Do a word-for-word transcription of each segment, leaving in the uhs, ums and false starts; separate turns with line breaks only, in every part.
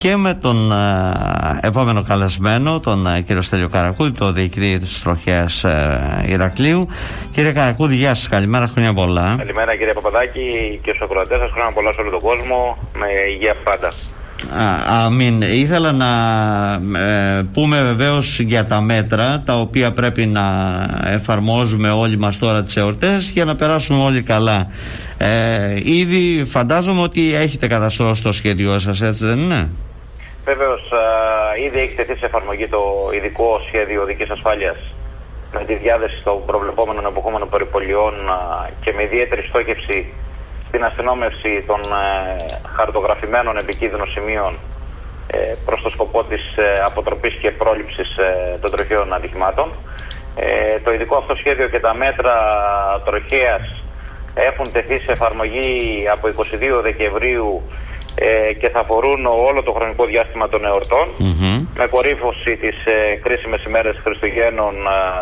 Και με τον ε, επόμενο καλεσμένο, τον ε, κύριο Στέλιο Καρακούδη, το διοικητή της Τροχέας ε, Ηρακλείου. Κύριε Καρακούδη, γεια σας, καλημέρα, χρόνια πολλά.
Καλημέρα κύριε Παπαδάκη και στους ακροατές σας, χρόνια πολλά σε όλο τον κόσμο, με υγεία πάντα.
Α, αμήν. Ήθελα να ε, πούμε βεβαίως για τα μέτρα τα οποία πρέπει να εφαρμόζουμε όλοι μας τώρα τις εορτές για να περάσουμε όλοι καλά. Ε, ήδη φαντάζομαι ότι έχετε καταστρώσει το σχέδιό σας, έτσι δεν είναι?
Βεβαίως, ήδη έχει τεθεί σε εφαρμογή το ειδικό σχέδιο οδικής ασφάλειας με τη διάδεση των προβλεπόμενων εποχόμενων περιπολιών και με ιδιαίτερη στόχευση στην αστυνόμευση των ε, χαρτογραφημένων επικίνδυνων σημείων ε, προς το σκοπό της ε, αποτροπής και πρόληψης ε, των τροχαίων ατυχημάτων. Ε, το ειδικό αυτό σχέδιο και τα μέτρα τροχέας έχουν τεθεί σε εφαρμογή από εικοστή δεύτερη Δεκεμβρίου ε, και θα αφορούν όλο το χρονικό διάστημα των εορτών, mm-hmm. με κορύφωση τις ε, κρίσιμες ημέρες Χριστουγέννων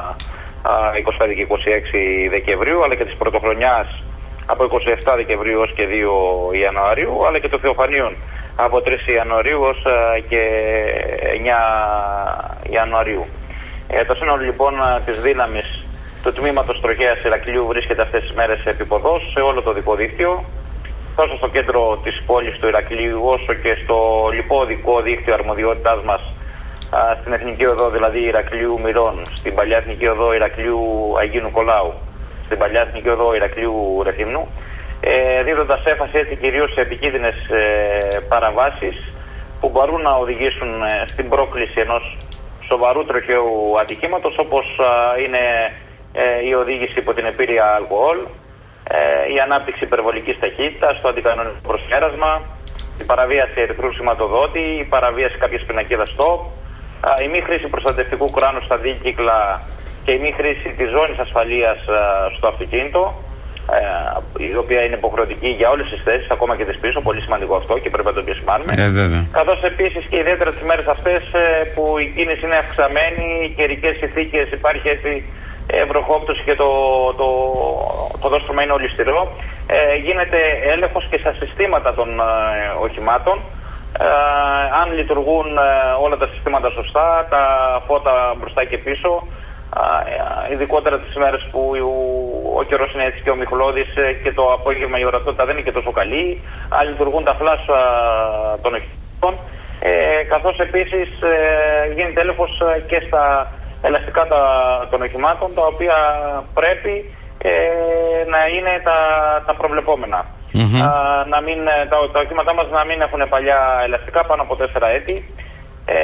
ε, είκοσι πέντε και είκοσι έξι Δεκεμβρίου, αλλά και της Πρωτοχρονιάς από εικοστή εβδόμη Δεκεμβρίου ως και δύο Ιανουαρίου, αλλά και το Θεοφανίων από τρεις Ιανουαρίου ως και εννέα Ιανουαρίου. Ε, το σύνολο λοιπόν της δύναμης του τμήματος Τροχέας Ηρακλείου βρίσκεται αυτές τις μέρες επίποδος σε όλο το δικό δίκτυο, τόσο στο κέντρο της πόλης του Ηρακλείου όσο και στο λοιπό δικό δίκτυο αρμοδιότητάς μας α, στην Εθνική Οδό, δηλαδή Ηρακλείου Μυρών, στην παλιά Εθνική Οδό Ηρακλείου Αγίου Νικολάου, στην παλιά Εθνική Οδό Ηρακλείου Ρεθύμνου, ε, δίδοντας έμφαση έτσι κυρίως σε επικίνδυνες ε, παραβάσεις που μπορούν να οδηγήσουν ε, στην πρόκληση ενός σοβαρού τροχαίου ατυχήματος, όπως ε, είναι ε, η οδήγηση υπό την επίρρεια αλκοόλ, ε, η ανάπτυξη υπερβολικής ταχύτητας, το αντικανονικό προσπέρασμα, η παραβίαση ερυθρού σηματοδότη, η παραβίαση κάποιας πινακίδας stop, ε, η μη χρήση προστατευτικού κράνους στα δίκυκλα και η μη χρήση της ζώνης ασφαλείας uh, στο αυτοκίνητο, uh, η οποία είναι υποχρεωτική για όλες τις θέσεις, ακόμα και τις πίσω, πολύ σημαντικό αυτό και πρέπει να το επισημάνουμε.
Ε,
Καθώς επίσης και ιδιαίτερα τις μέρες αυτές uh, που η κίνηση είναι αυξαμένη, οι καιρικές συνθήκες, υπάρχει έτσι βροχόπτωση και το, το, το δόστρωμα είναι ολισθηρό, uh, γίνεται έλεγχος και στα συστήματα των uh, οχημάτων. Uh, αν λειτουργούν uh, όλα τα συστήματα σωστά, τα φώτα μπροστά και πίσω, Uh, ειδικότερα τις ημέρες που ο, ο καιρός είναι έτσι και ομιχλώδης και το απόγευμα η ορατότητα δεν είναι και τόσο καλή, αν λειτουργούν τα φλάσ uh, των οχημάτων, ε, καθώς επίσης ε, γίνεται έλεγχος και στα ελαστικά τα, των οχημάτων, τα οποία πρέπει ε, να είναι τα, τα προβλεπόμενα. Mm-hmm. Uh, να μην, τα, τα οχήματά μας να μην έχουν παλιά ελαστικά πάνω από τέσσερα έτη, Ε,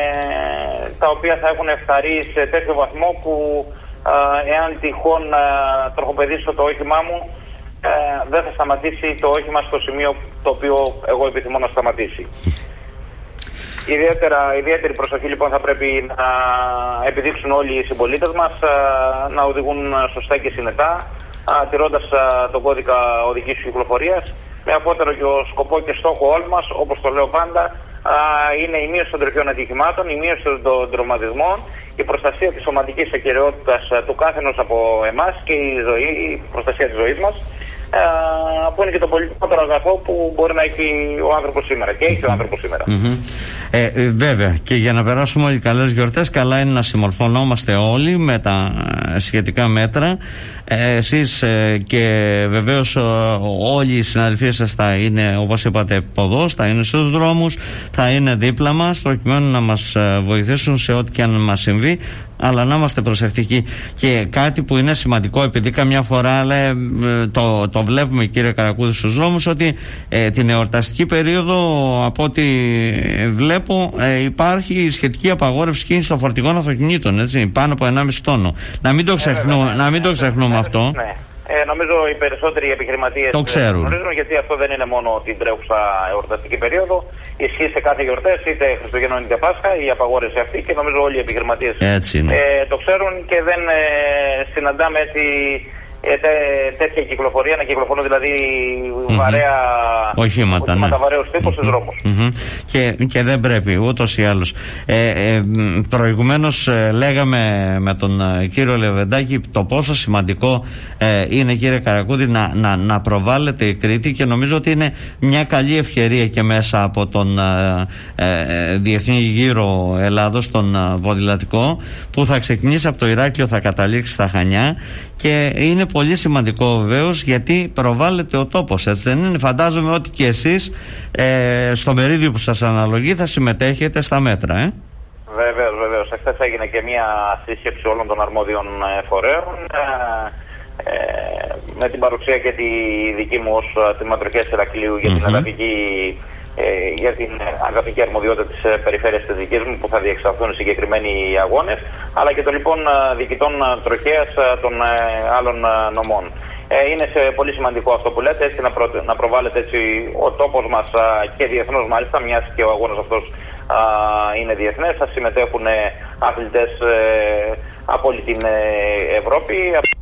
τα οποία θα έχουν ευθαρρεί σε τέτοιο βαθμό που α, εάν τυχόν α, τροχοπεδίσω το όχημά μου α, δεν θα σταματήσει το όχημα στο σημείο το οποίο εγώ επιθυμώ να σταματήσει. Ιδιαίτερα, ιδιαίτερη προσοχή λοιπόν θα πρέπει να επιδείξουν όλοι οι συμπολίτες μας, α, να οδηγούν σωστά και συνετά, α, τηρώντας α, τον κώδικα οδικής κυκλοφορίας, με απότερο και ο σκοπό και στόχο όλων μας, όπως το λέω πάντα, είναι η μείωση των τροχαίων ατυχημάτων, η μείωση των τραυματισμών, η προστασία της σωματικής ακεραιότητας του καθενός από εμάς και η, ζωή, η προστασία της ζωής μας, που είναι και το πολυτικότερο αγαθό που μπορεί να έχει ο άνθρωπος σήμερα και έχει ο άνθρωπος σήμερα.
Mm-hmm. Ε, ε, βέβαια, και για να περάσουμε όλοι καλές γιορτές, καλά είναι να συμμορφωνόμαστε όλοι με τα σχετικά μέτρα. Ε, εσείς ε, και βεβαίως ε, όλοι οι συναδελφοί σας θα είναι, όπως είπατε, ποδός, θα είναι στους δρόμους, θα είναι δίπλα μας προκειμένου να μας βοηθήσουν σε ό,τι και αν μας συμβεί, αλλά να είμαστε προσεκτικοί. Και κάτι που είναι σημαντικό, επειδή καμιά φορά λέ, το, το βλέπουμε, κύριε Καρακούδη, στους δρόμους, ότι ε, την εορταστική περίοδο, από ό,τι βλέπω, ε, υπάρχει σχετική απαγόρευση κίνησης των φορτηγών αυτοκινήτων, έτσι, πάνω από ενάμιση τόνο. Να μην το ξεχνούμε, να μην το ξεχνούμε αυτό.
Ναι. Ε, νομίζω οι περισσότεροι επιχειρηματίες
το ξέρουν.
γνωρίζουν, γιατί αυτό δεν είναι μόνο την τρέχουσα εορταστική περίοδο. Ισχύει σε κάθε γιορτές, είτε Χριστουγέννων είτε Πάσχα, η απαγόρευση αυτή, και νομίζω όλοι οι επιχειρηματίες ε, το ξέρουν και δεν ε, συναντάμε έτσι τέ, τέτοια κυκλοφορία, να κυκλοφορούν δηλαδή mm-hmm. βαρέα
οχήματα, ναι.
βαρέους τύπους mm-hmm. στους δρόμους.
Mm-hmm. Και, και δεν πρέπει ούτως ή άλλως. Ε, ε, προηγουμένως ε, λέγαμε με τον ε, κύριο Λεβεντάκη το πόσο σημαντικό ε, είναι, κύριε Καρακούδη, να, να, να προβάλλεται η Κρήτη, και νομίζω ότι είναι μια καλή ευκαιρία και μέσα από τον ε, ε, Διεθνή Γύρο Ελλάδος, τον ε, ποδηλατικό, που θα ξεκινήσει από το Ηράκλειο, θα καταλήξει στα Χανιά, και είναι πολύ σημαντικό βεβαίως γιατί προβάλλεται ο τόπος, έτσι δεν είναι? Φαντάζομαι ότι και εσείς ε, στο μερίδιο που σας αναλογεί θα συμμετέχετε στα μέτρα, ε?
Βεβαίως, βεβαίως. Εχθές έγινε και μια σύσκεψη όλων των αρμόδιων φορέων ε, ε, με την παρουσία και τη δική μου ως τμήματάρχης Ηρακλείου για, mm-hmm. την εδαφική, ε, για την αγαθική αρμοδιότητα της περιφέρειας της δικής μου, που θα διεξαχθούν συγκεκριμένοι αγώνες, αλλά και των λοιπόν διοικητών τροχέας των άλλων νομών. Είναι σε πολύ σημαντικό αυτό που λέτε, έτσι να, προ, να προβάλλεται έτσι ο τόπος μας και διεθνώς μάλιστα, μιας και ο αγώνας αυτός α, είναι διεθνές. Θα συμμετέχουν αθλητές ε, από όλη την Ευρώπη,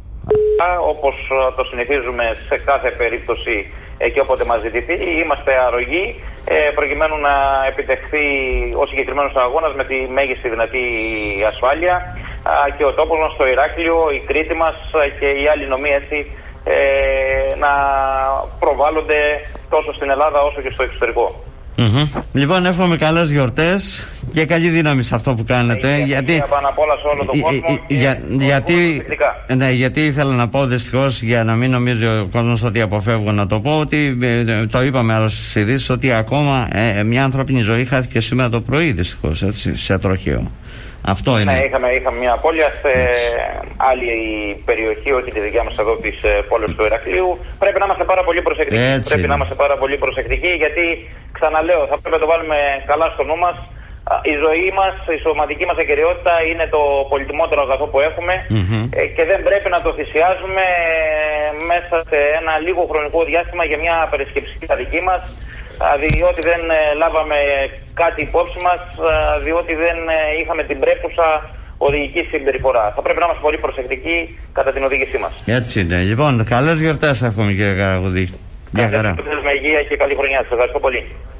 όπως το συνηθίζουμε σε κάθε περίπτωση και όποτε μας ζητηθεί. Είμαστε αρρωγοί ε, προκειμένου να επιτευχθεί ο συγκεκριμένος αγώνας με τη μέγιστη δυνατή ασφάλεια, α, και ο τόπος μας στο Ηράκλειο, η Κρήτη μας και οι άλλοι νομοί έτσι ε, να προβάλλονται τόσο στην Ελλάδα όσο και στο εξωτερικό.
Mm-hmm. Λοιπόν, εύχομαι καλές γιορτές και καλή δύναμη σε αυτό που κάνετε.
Ε,
γιατί...
πάνω απ' όλα σε όλο τον κόσμο.
Ε, ε, για, γιατί... Ναι, γιατί ήθελα να πω δυστυχώς, για να μην νομίζει ο κόσμος ότι αποφεύγω να το πω, ότι ε, το είπαμε άλλωστε στις ειδήσεις, ότι ακόμα ε, μια ανθρώπινη ζωή χάθηκε σήμερα το πρωί δυστυχώς, έτσι, σε τροχαίο. Αυτό είναι.
Ναι, είχαμε, είχαμε μια απώλεια σε άλλη περιοχή, όχι τη δικιά μας εδώ της πόλης του Ηρακλείου. Πρέπει να είμαστε πάρα πολύ προσεκτικοί.
Έτσι
πρέπει
είναι.
να είμαστε πάρα πολύ προσεκτικοί, γιατί ξαναλέω, θα πρέπει να το βάλουμε καλά στο νου μας. Η ζωή μας, η σωματική μας ακεραιότητα είναι το πολυτιμότερο αγαθό που έχουμε, mm-hmm. και δεν πρέπει να το θυσιάζουμε μέσα σε ένα λίγο χρονικό διάστημα για μια περισκεψική δική μας, διότι δεν λάβαμε κάτι υπόψη μας, διότι δεν είχαμε την πρέπουσα οδηγική συμπεριφορά. Θα πρέπει να είμαστε πολύ προσεκτικοί κατά την οδήγησή μας.
Έτσι είναι. Λοιπόν, καλές γιορτές εύχομαι, κύριε Καρακούδη.
Γεια χαρά. Με υγεία και καλή χρονιά. Σας ευχαριστώ πολύ.